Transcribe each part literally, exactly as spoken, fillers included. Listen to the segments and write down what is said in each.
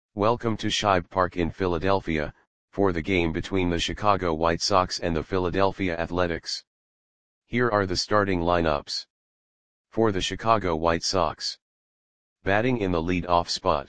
Welcome to Shibe Park in Philadelphia, for the game between the Chicago White Sox and the Philadelphia Athletics. Here are the starting lineups. For the Chicago White Sox. Batting in the lead-off spot.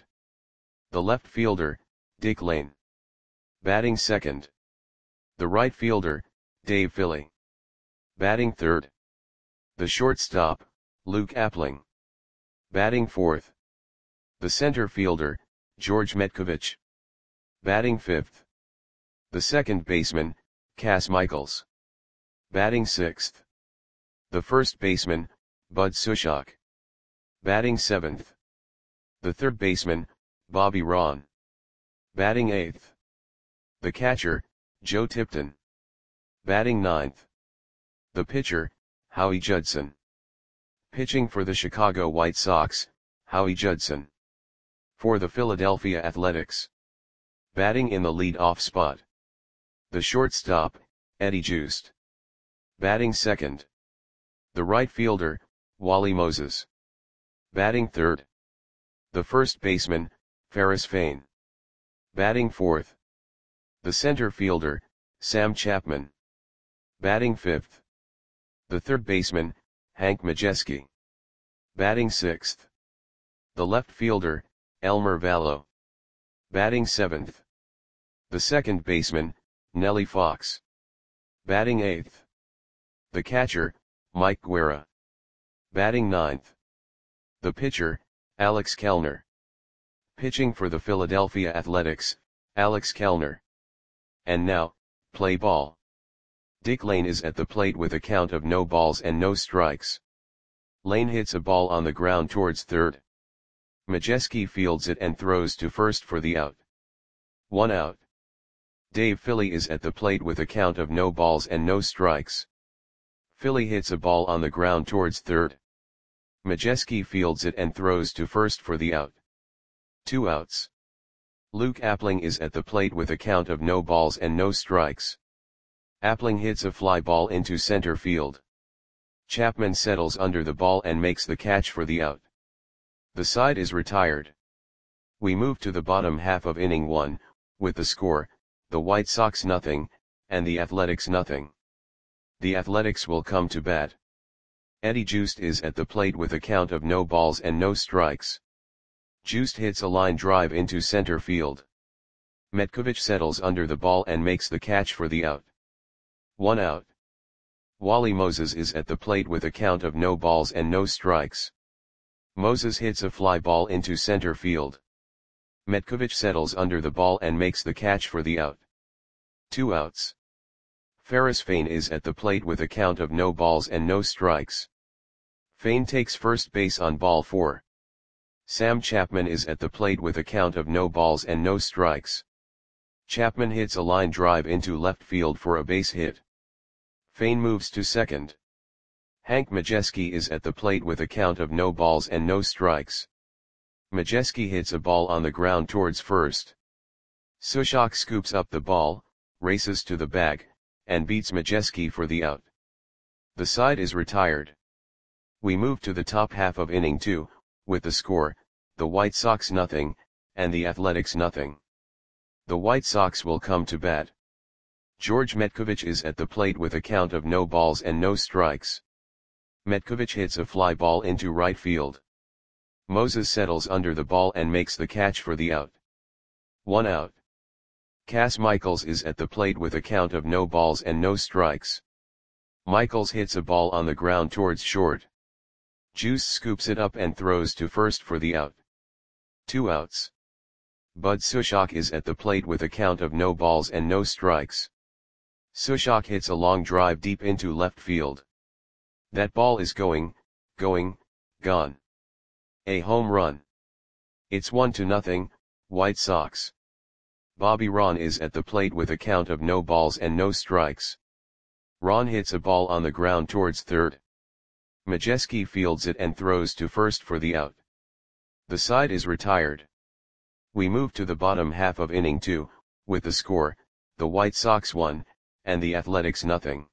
The left fielder, Dick Lane. Batting second. The right fielder, Dave Philly. Batting third. The shortstop, Luke Appling. Batting fourth. The center fielder, George Metcovich. Batting fifth. The second baseman, Cas Michaels. Batting sixth. The first baseman, Bud Sushok. Batting seventh. The third baseman, Bobby Ron. Batting eighth. The catcher, Joe Tipton. Batting ninth. The pitcher, Howie Judson. Pitching for the Chicago White Sox, Howie Judson. For the Philadelphia Athletics. Batting in the lead-off spot. The shortstop, Eddie Joost. Batting second. The right fielder, Wally Moses. Batting third. The first baseman, Ferris Fain. Batting fourth. The center fielder, Sam Chapman. Batting fifth. The third baseman, Hank Majeski. Batting sixth. The left fielder, Elmer Vallow. Batting seventh. The second baseman, Nellie Fox. Batting eighth. The catcher, Mike Guerra. Batting ninth. The pitcher, Alex Kellner. Pitching for the Philadelphia Athletics, Alex Kellner. And now, play ball. Dick Lane is at the plate with a count of no balls and no strikes. Lane hits a ball on the ground towards third. Majeski fields it and throws to first for the out. One out. Dave Philly is at the plate with a count of no balls and no strikes. Philly hits a ball on the ground towards third. Majeski fields it and throws to first for the out. Two outs. Luke Appling is at the plate with a count of no balls and no strikes. Appling hits a fly ball into center field. Chapman settles under the ball and makes the catch for the out. The side is retired. We move to the bottom half of inning one, with the score, the White Sox nothing, and the Athletics nothing. The Athletics will come to bat. Eddie Joost is at the plate with a count of no balls and no strikes. Joost hits a line drive into center field. Metcovich settles under the ball and makes the catch for the out. One out. Wally Moses is at the plate with a count of no balls and no strikes. Moses hits a fly ball into center field. Metcovich settles under the ball and makes the catch for the out. Two outs. Ferris Fain is at the plate with a count of no balls and no strikes. Fain takes first base on ball four. Sam Chapman is at the plate with a count of no balls and no strikes. Chapman hits a line drive into left field for a base hit. Fain moves to second. Hank Majeski is at the plate with a count of no balls and no strikes. Majeski hits a ball on the ground towards first. Sushok scoops up the ball, races to the bag, and beats Majeski for the out. The side is retired. We move to the top half of inning two, with the score, the White Sox nothing, and the Athletics nothing. The White Sox will come to bat. George Metcovich is at the plate with a count of no balls and no strikes. Metcovich hits a fly ball into right field. Moses settles under the ball and makes the catch for the out. One out. Cas Michaels is at the plate with a count of no balls and no strikes. Michaels hits a ball on the ground towards short. Juice scoops it up and throws to first for the out. Two outs. Bud Sushok is at the plate with a count of no balls and no strikes. Sushok hits a long drive deep into left field. That ball is going, going, gone. A home run. It's one to nothing, White Sox. Bobby Ron is at the plate with a count of no balls and no strikes. Ron hits a ball on the ground towards third. Majeski fields it and throws to first for the out. The side is retired. We move to the bottom half of inning two, with the score, the White Sox one, and the Athletics nothing.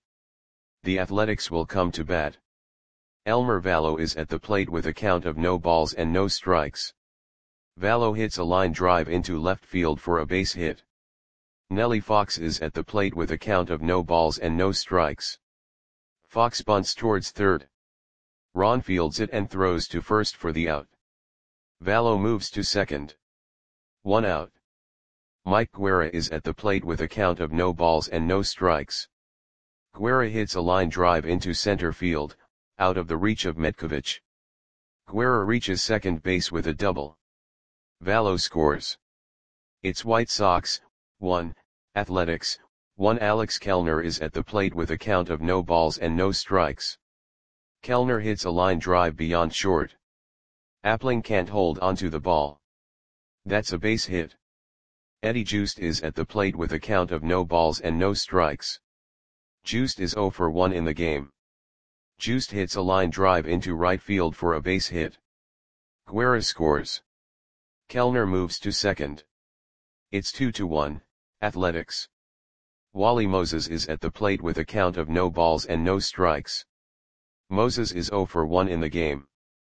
The Athletics will come to bat. Elmer Vallow is at the plate with a count of no balls and no strikes. Valo hits a line drive into left field for a base hit. Nellie Fox is at the plate with a count of no balls and no strikes. Fox bunts towards third. Ron fields it and throws to first for the out. Valo moves to second. One out. Mike Guerra is at the plate with a count of no balls and no strikes. Guerra hits a line drive into center field, out of the reach of Metkovich. Guerra reaches second base with a double. Valo scores. It's White Sox, one, Athletics, one. Alex Kellner is at the plate with a count of no balls and no strikes. Kellner hits a line drive beyond short. Appling can't hold onto the ball. That's a base hit. Eddie Joost is at the plate with a count of no balls and no strikes. Joost is zero for one in the game. Joost hits a line drive into right field for a base hit. Guerra scores. Kellner moves to second. It's two to one, Athletics. Wally Moses is at the plate with a count of no balls and no strikes. Moses is zero for one in the game.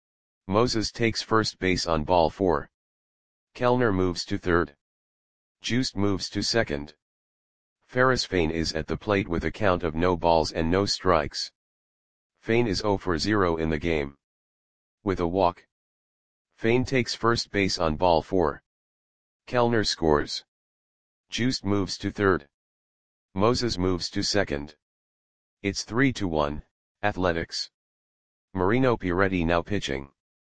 Moses takes first base on ball four. Kellner moves to third. Joost moves to second. Ferris Fain is at the plate with a count of no balls and no strikes. Fain is zero for zero in the game. With a walk. Fain takes first base on ball four. Kellner scores. Joost moves to third. Moses moves to second. It's three to one, Athletics. Marino Piretti now pitching.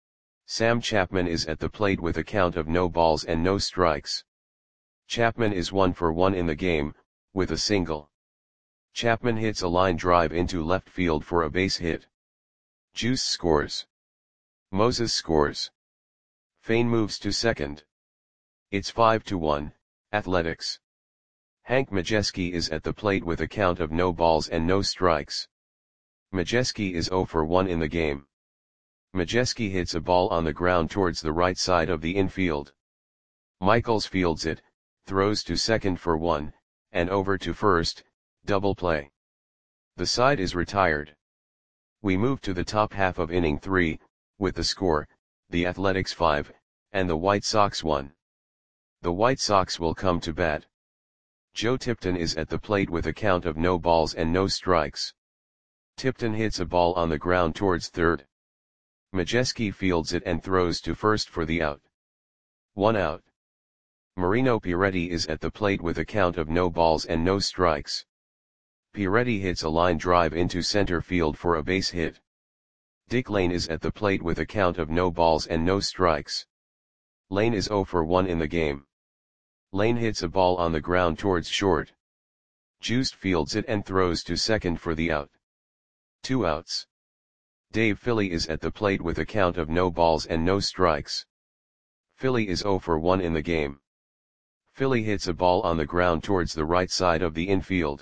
Sam Chapman is at the plate with a count of no balls and no strikes. Chapman is one for one in the game, with a single. Chapman hits a line drive into left field for a base hit. Juice scores. Moses scores. Fain moves to second. It's five to one, Athletics. Hank Majeski is at the plate with a count of no balls and no strikes. Majeski is zero for one in the game. Majeski hits a ball on the ground towards the right side of the infield. Michaels fields it, throws to second for one, and over to first, double play. The side is retired. We move to the top half of inning three, with the score, the Athletics five, and the White Sox one. The White Sox will come to bat. Joe Tipton is at the plate with a count of no balls and no strikes. Tipton hits a ball on the ground towards third. Majeski fields it and throws to first for the out. One out. Marino Piretti is at the plate with a count of no balls and no strikes. Piretti hits a line drive into center field for a base hit. Dick Lane is at the plate with a count of no balls and no strikes. Lane is zero for one in the game. Lane hits a ball on the ground towards short. Joost fields it and throws to second for the out. Two outs. Dave Philly is at the plate with a count of no balls and no strikes. Philly is zero for one in the game. Philly hits a ball on the ground towards the right side of the infield.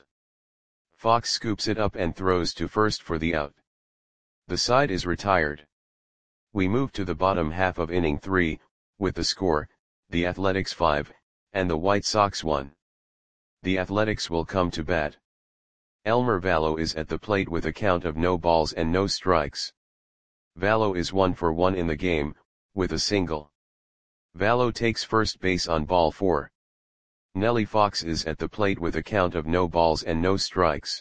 Fox scoops it up and throws to first for the out. The side is retired. We move to the bottom half of inning three, with the score, the Athletics five, and the White Sox one. The Athletics will come to bat. Elmer Valo is at the plate with a count of no balls and no strikes. Valo is one for one in the game, with a single. Valo takes first base on ball four. Nellie Fox is at the plate with a count of no balls and no strikes.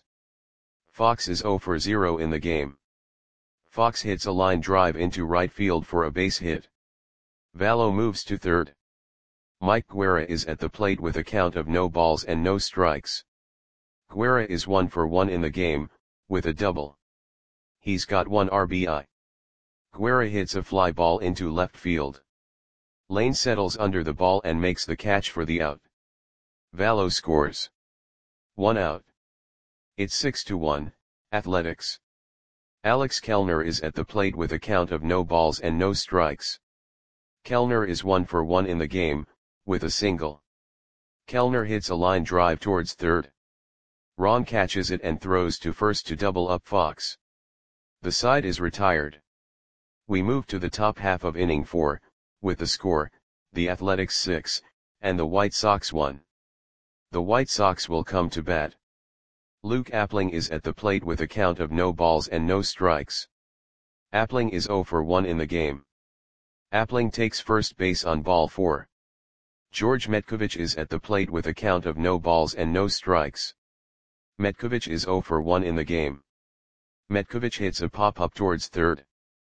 Fox is zero for zero in the game. Fox hits a line drive into right field for a base hit. Valo moves to third. Mike Guerra is at the plate with a count of no balls and no strikes. Guerra is one for one in the game, with a double. He's got one R B I. Guerra hits a fly ball into left field. Lane settles under the ball and makes the catch for the out. Valo scores. One out. It's six to one, Athletics. Alex Kellner is at the plate with a count of no balls and no strikes. Kellner is one for one in the game, with a single. Kellner hits a line drive towards third. Ron catches it and throws to first to double up Fox. The side is retired. We move to the top half of inning four, with the score, the Athletics six, and the White Sox one. The White Sox will come to bat. Luke Appling is at the plate with a count of no balls and no strikes. Appling is zero for one in the game. Appling takes first base on ball four. George Metkovic is at the plate with a count of no balls and no strikes. Metkovic is zero for one in the game. Metkovic hits a pop-up towards third.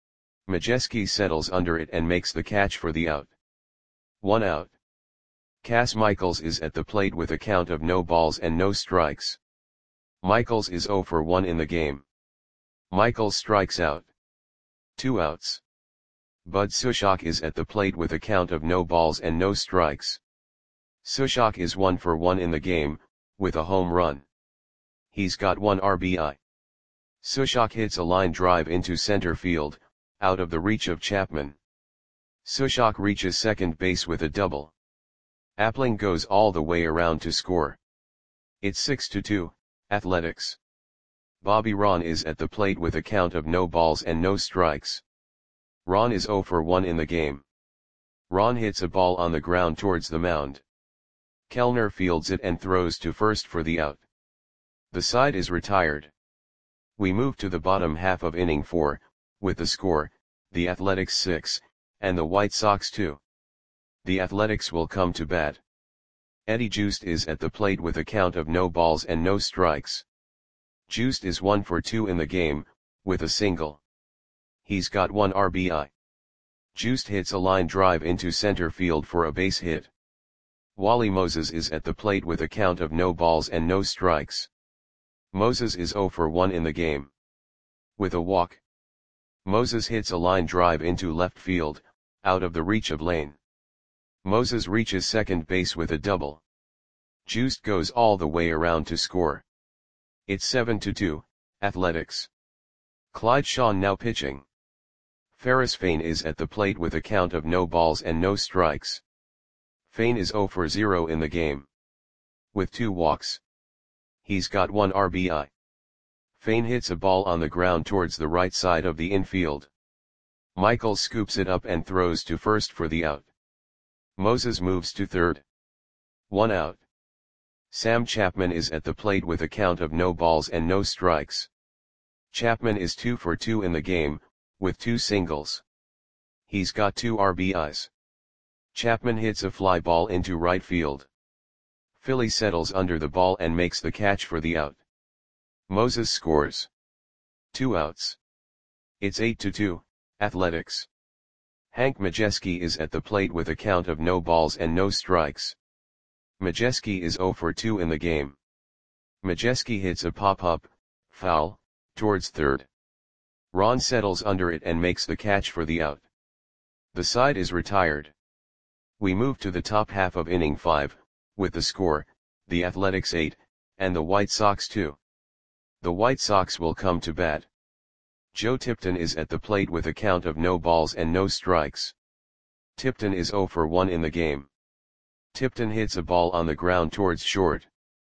Majeski settles under it and makes the catch for the out. One out. Cass Michaels is at the plate with a count of no balls and no strikes. Michaels is zero for one in the game. Michaels strikes out. Two outs. Bud Sushok is at the plate with a count of no balls and no strikes. Sushok is one for one in the game, with a home run. He's got one R B I. Sushok hits a line drive into center field, out of the reach of Chapman. Sushok reaches second base with a double. Appling goes all the way around to score. It's six to two, Athletics. Bobby Ron is at the plate with a count of no balls and no strikes. Ron is zero for one in the game. Ron hits a ball on the ground towards the mound. Kellner fields it and throws to first for the out. The side is retired. We move to the bottom half of inning four, with the score, the Athletics six, and the White Sox two. The Athletics will come to bat. Eddie Joost is at the plate with a count of no balls and no strikes. Joost is one for two in the game, with a single. He's got one R B I. Joost hits a line drive into center field for a base hit. Wally Moses is at the plate with a count of no balls and no strikes. Moses is zero for one in the game. With a walk. Moses hits a line drive into left field, out of the reach of Lane. Moses reaches second base with a double. Joost goes all the way around to score. It's seven to two, Athletics. Clyde Shawn now pitching. Ferris Fain is at the plate with a count of no balls and no strikes. Fain is zero for zero in the game. With two walks. He's got one R B I. Fain hits a ball on the ground towards the right side of the infield. Michaels scoops it up and throws to first for the out. Moses moves to third. One out. Sam Chapman is at the plate with a count of no balls and no strikes. Chapman is two for two in the game, with two singles. He's got two R B Is. Chapman hits a fly ball into right field. Philly settles under the ball and makes the catch for the out. Moses scores. Two outs. It's eight to two, Athletics. Hank Majeski is at the plate with a count of no balls and no strikes. Majeski is zero for two in the game. Majeski hits a pop-up, foul, towards third. Ron settles under it and makes the catch for the out. The side is retired. We move to the top half of inning five, with the score, the Athletics eight, and the White Sox two. The White Sox will come to bat. Joe Tipton is at the plate with a count of no balls and no strikes. Tipton is zero for one in the game. Tipton hits a ball on the ground towards short.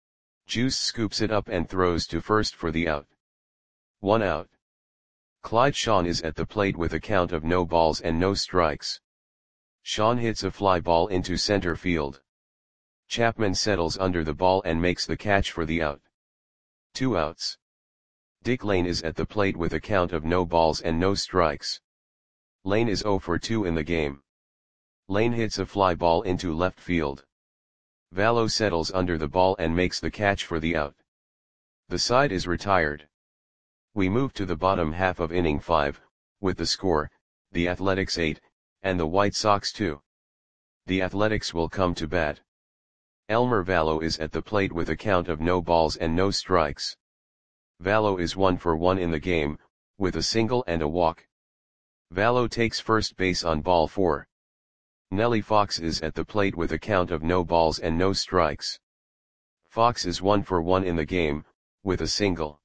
Juice scoops it up and throws to first for the out. One out. Clyde Shawn is at the plate with a count of no balls and no strikes. Shawn hits a fly ball into center field. Chapman settles under the ball and makes the catch for the out. Two outs. Dick Lane is at the plate with a count of no balls and no strikes. Lane is zero for two in the game. Lane hits a fly ball into left field. Vallo settles under the ball and makes the catch for the out. The side is retired. We move to the bottom half of inning five, with the score, the Athletics eight, and the White Sox two. The Athletics will come to bat. Elmer Vallo is at the plate with a count of no balls and no strikes. Vallo is one for one in the game, with a single and a walk. Vallo takes first base on ball four. Nellie Fox is at the plate with a count of no balls and no strikes. Fox is one for one in the game, with a single.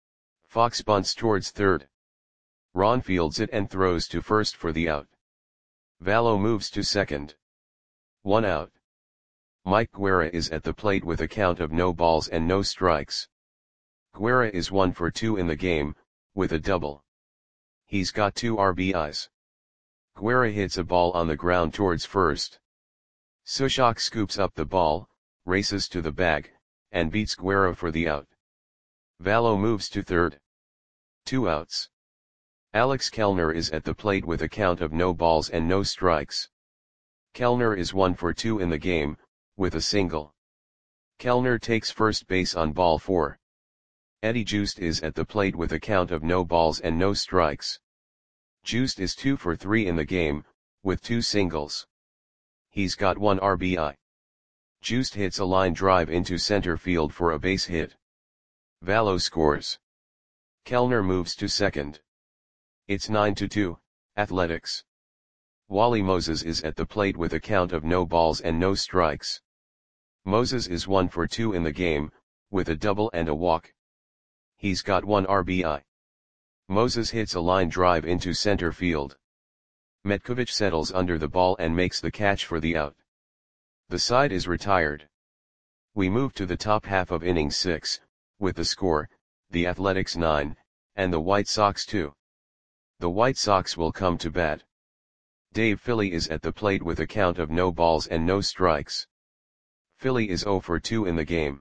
Fox bunts towards third. Ron fields it and throws to first for the out. Vallo moves to second. One out. Mike Guerra is at the plate with a count of no balls and no strikes. Guerra is one for two in the game, with a double. He's got two R B Is. Guerra hits a ball on the ground towards first. Sushok scoops up the ball, races to the bag, and beats Guerra for the out. Vallo moves to third. Two outs. Alex Kellner is at the plate with a count of no balls and no strikes. Kellner is one for two in the game, with a single. Kellner takes first base on ball four. Eddie Joost is at the plate with a count of no balls and no strikes. Joost is two for three in the game, with two singles. He's got one R B I. Joost hits a line drive into center field for a base hit. Vallo scores. Kellner moves to second. It's nine to two, Athletics. Wally Moses is at the plate with a count of no balls and no strikes. Moses is one for two in the game, with a double and a walk. He's got one R B I. Moses hits a line drive into center field. Metkovic settles under the ball and makes the catch for the out. The side is retired. We move to the top half of inning six, with the score, the Athletics nine, and the White Sox two. The White Sox will come to bat. Dave Philly is at the plate with a count of no balls and no strikes. Philly is zero for two in the game.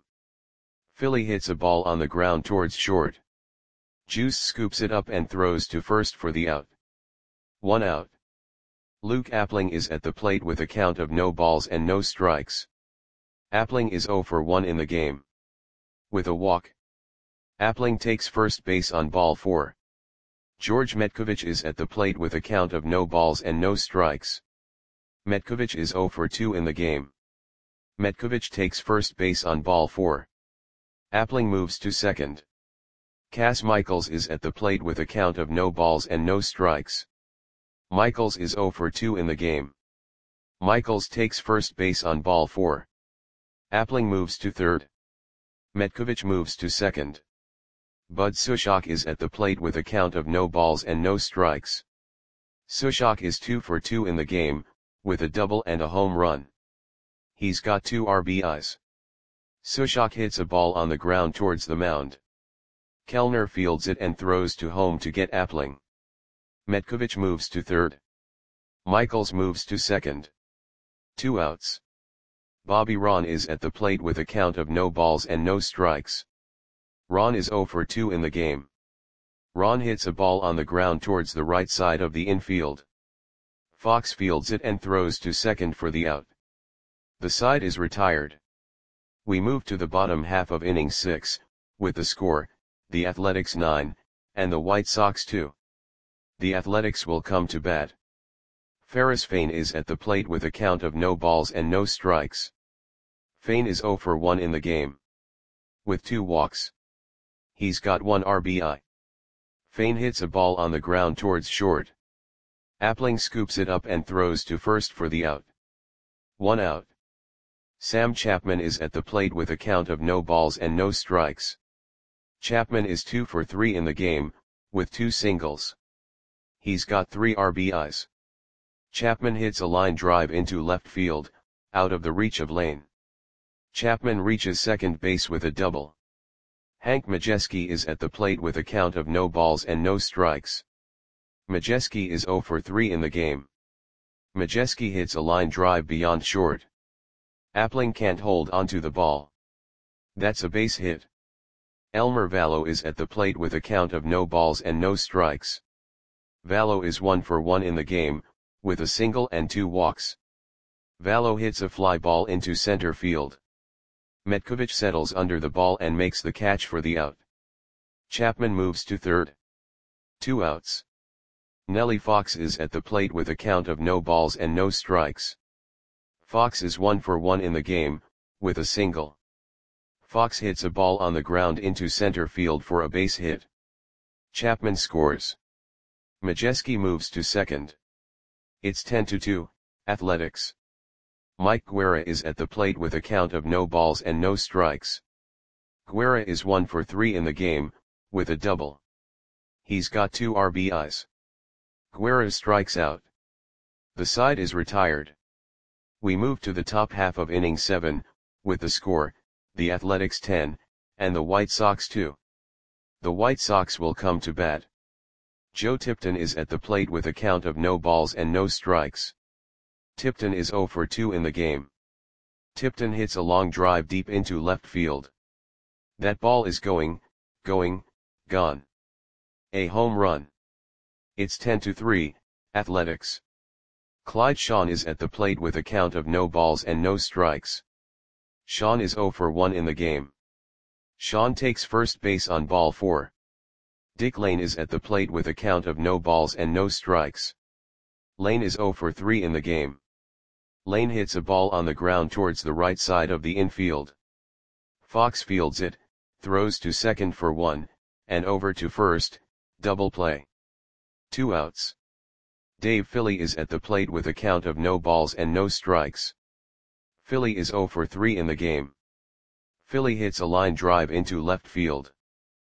Philly hits a ball on the ground towards short. Juice scoops it up and throws to first for the out. One out. Luke Appling is at the plate with a count of no balls and no strikes. Appling is zero for one in the game. With a walk. Appling takes first base on ball four. George Metkovic is at the plate with a count of no balls and no strikes. Metkovic is zero for two in the game. Metkovic takes first base on ball four. Appling moves to second. Cass Michaels is at the plate with a count of no balls and no strikes. Michaels is zero for two in the game. Michaels takes first base on ball four. Appling moves to third. Metkovic moves to second. Bud Sushok is at the plate with a count of no balls and no strikes. Sushok is two for two in the game, with a double and a home run. He's got two R B Is. Sushok hits a ball on the ground towards the mound. Kellner fields it and throws to home to get Appling. Metkovic moves to third. Michaels moves to second. Two outs. Bobby Ron is at the plate with a count of no balls and no strikes. Ron is zero for two in the game. Ron hits a ball on the ground towards the right side of the infield. Fox fields it and throws to second for the out. The side is retired. We move to the bottom half of inning six, with the score, the Athletics nine, and the White Sox two. The Athletics will come to bat. Ferris Fain is at the plate with a count of no balls and no strikes. Fain is zero for one in the game. With two walks. He's got one R B I. Fain hits a ball on the ground towards short. Appling scoops it up and throws to first for the out. One out. Sam Chapman is at the plate with a count of no balls and no strikes. Chapman is two for three in the game, with two singles. He's got three R B Is. Chapman hits a line drive into left field, out of the reach of Lane. Chapman reaches second base with a double. Hank Majeski is at the plate with a count of no balls and no strikes. Majeski is zero for three in the game. Majeski hits a line drive beyond short. Appling can't hold onto the ball. That's a base hit. Elmer Vallo is at the plate with a count of no balls and no strikes. Vallo is one for one in the game, with a single and two walks. Vallo hits a fly ball into center field. Metkovic settles under the ball and makes the catch for the out. Chapman moves to third. Two outs. Nellie Fox is at the plate with a count of no balls and no strikes. Fox is one for one in the game, with a single. Fox hits a ball on the ground into center field for a base hit. Chapman scores. Majeski moves to second. It's ten to two, Athletics. Mike Guerra is at the plate with a count of no balls and no strikes. Guerra is one for three in the game, with a double. He's got two R B Is. Guerra strikes out. The side is retired. We move to the top half of inning seven, with the score, the Athletics ten, and the White Sox two. The White Sox will come to bat. Joe Tipton is at the plate with a count of no balls and no strikes. Tipton is zero for two in the game. Tipton hits a long drive deep into left field. That ball is going, going, gone. A home run. It's ten to three, Athletics. Clyde Sean is at the plate with a count of no balls and no strikes. Sean is zero for one in the game. Sean takes first base on ball four. Dick Lane is at the plate with a count of no balls and no strikes. Lane is zero for three in the game. Lane hits a ball on the ground towards the right side of the infield. Fox fields it, throws to second for one, and over to first, double play. Two outs. Dave Philly is at the plate with a count of no balls and no strikes. Philly is zero for three in the game. Philly hits a line drive into left field.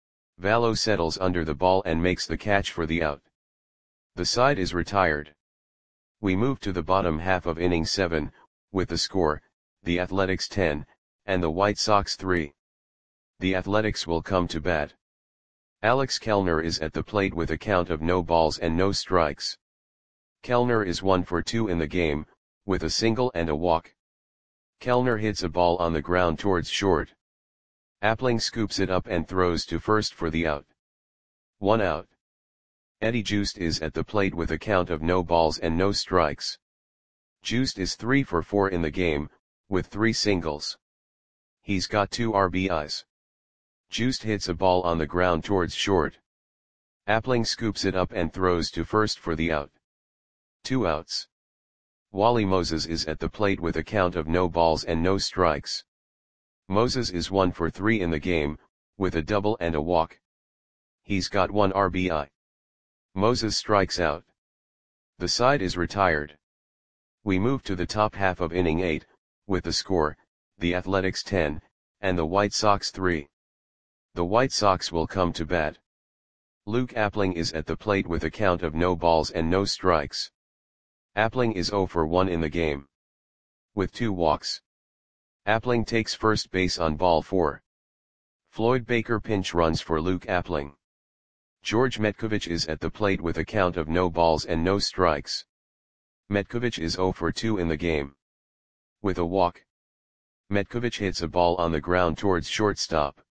Vallo settles under the ball and makes the catch for the out. The side is retired. We move to the bottom half of inning seven, with the score, the Athletics ten, and the White Sox three. The Athletics will come to bat. Alex Kellner is at the plate with a count of no balls and no strikes. Kellner is one for two in the game, with a single and a walk. Kellner hits a ball on the ground towards short. Appling scoops it up and throws to first for the out. One out. Eddie Joost is at the plate with a count of no balls and no strikes. Joost is three for four in the game, with three singles. He's got two R B Is. Joost hits a ball on the ground towards short. Appling scoops it up and throws to first for the out. Two outs. Wally Moses is at the plate with a count of no balls and no strikes. Moses is one for three in the game, with a double and a walk. He's got one R B I. Moses strikes out. The side is retired. We move to the top half of inning eight, with the score, the Athletics ten, and the White Sox three. The White Sox will come to bat. Luke Appling is at the plate with a count of no balls and no strikes. Appling is zero for one in the game. With two walks. Appling takes first base on ball four. Floyd Baker pinch runs for Luke Appling. George Metkovich is at the plate with a count of no balls and no strikes. Metkovich is zero for two in the game. With a walk. Metkovich hits a ball on the ground towards shortstop.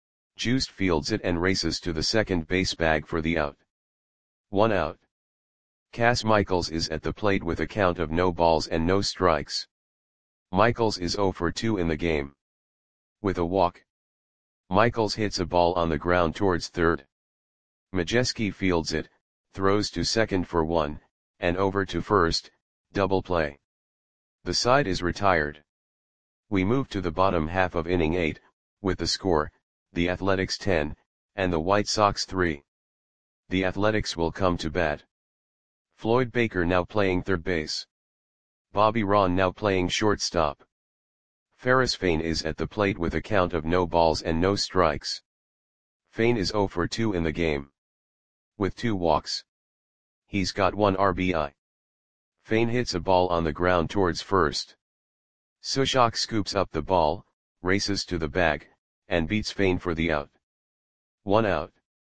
Joost fields it and races to the second base bag for the out. One out. Cass Michaels is at the plate with a count of no balls and no strikes. Michaels is zero for two in the game. With a walk. Michaels hits a ball on the ground towards third. Majeski fields it, throws to second for one, and over to first, double play. The side is retired. We move to the bottom half of inning eight, with the score, the Athletics ten, and the White Sox three. The Athletics will come to bat. Floyd Baker now playing third base. Bobby Ron now playing shortstop. Ferris Fain is at the plate with a count of no balls and no strikes. Fain is zero for two in the game. With two walks. He's got one R B I. Fain hits a ball on the ground towards first. Sushok scoops up the ball, races to the bag, and beats Fain for the out. One out.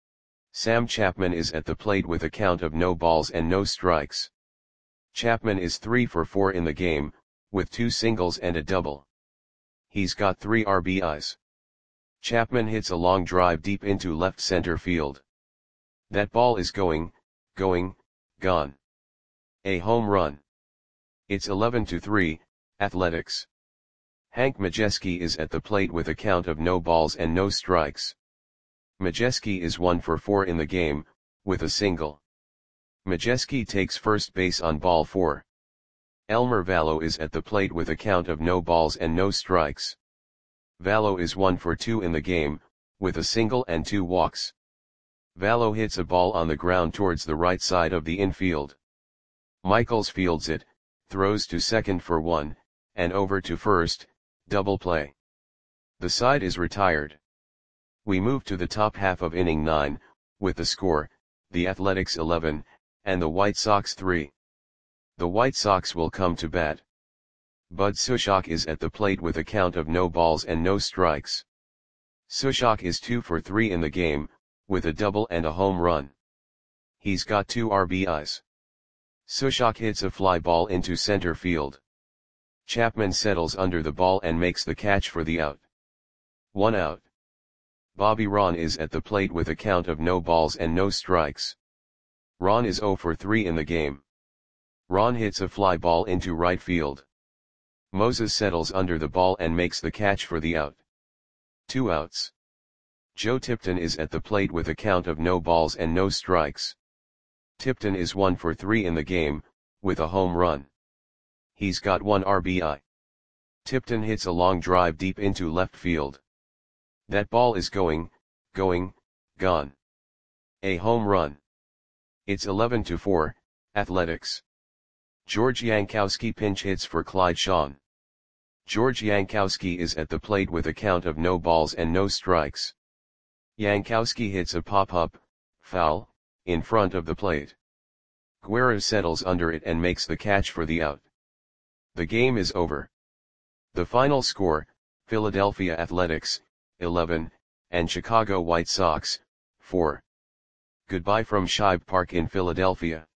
Sam Chapman is at the plate with a count of no balls and no strikes. Chapman is three for four in the game, with two singles and a double. He's got three R B Is. Chapman hits a long drive deep into left center field. That ball is going, going, gone. A home run. It's eleven to three, Athletics. Hank Majeski is at the plate with a count of no balls and no strikes. Majeski is one for four in the game, with a single. Majeski takes first base on ball four. Elmer Vallo is at the plate with a count of no balls and no strikes. Vallo is one for two in the game, with a single and two walks. Vallo hits a ball on the ground towards the right side of the infield. Michaels fields it, throws to second for one, and over to first, double play. The side is retired. We move to the top half of inning nine, with the score, the Athletics eleven, and the White Sox three. The White Sox will come to bat. Bud Sushok is at the plate with a count of no balls and no strikes. Sushok is two for three in the game, with a double and a home run. He's got two R B Is. Sushok hits a fly ball into center field. Chapman settles under the ball and makes the catch for the out. One out. Bobby Ron is at the plate with a count of no balls and no strikes. Ron is zero for three in the game. Ron hits a fly ball into right field. Moses settles under the ball and makes the catch for the out. Two outs. Joe Tipton is at the plate with a count of no balls and no strikes. Tipton is one for three in the game, with a home run. He's got one R B I. Tipton hits a long drive deep into left field. That ball is going, going, gone. A home run. It's eleven to four, Athletics. George Yankowski pinch hits for Clyde Shawn. George Yankowski is at the plate with a count of no balls and no strikes. Yankowski hits a pop-up, foul, in front of the plate. Guerra settles under it and makes the catch for the out. The game is over. The final score, Philadelphia Athletics, eleven, and Chicago White Sox, four. Goodbye from Shibe Park in Philadelphia.